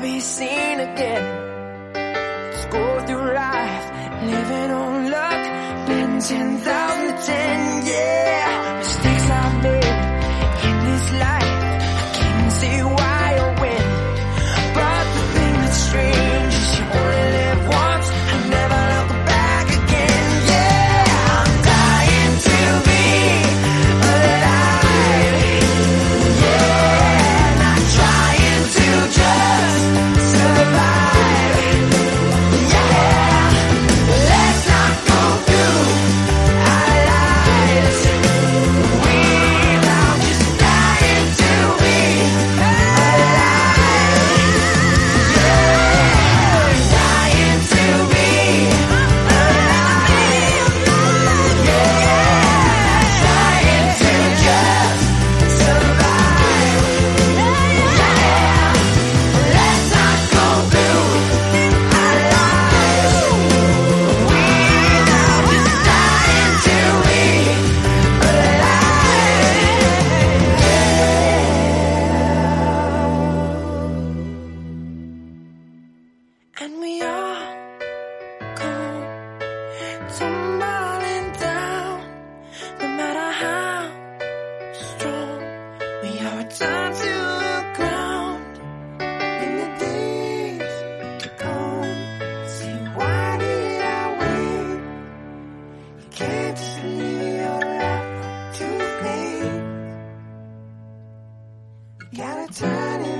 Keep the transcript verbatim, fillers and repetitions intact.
be seen again. Just go through life, living on luck, betting ten thousand to ten, yeah. Mistakes I've made in this life, I can't see why or when. But the thing that's strange is you only live once and never look back again, yeah. I'm dying to be alive, yeah. Not trying to just survive, yeah. Let's not go through our lives without just dying to be alive, yeah. Dying to be alive, yeah. Trying to just survive, yeah. Let's not go through our lives without just dying to be alive. And we all go tumbling down, no matter how strong we are, returned to the ground in the days to come. See, why did I wait? You can't just leave your life to fade. You gotta turn it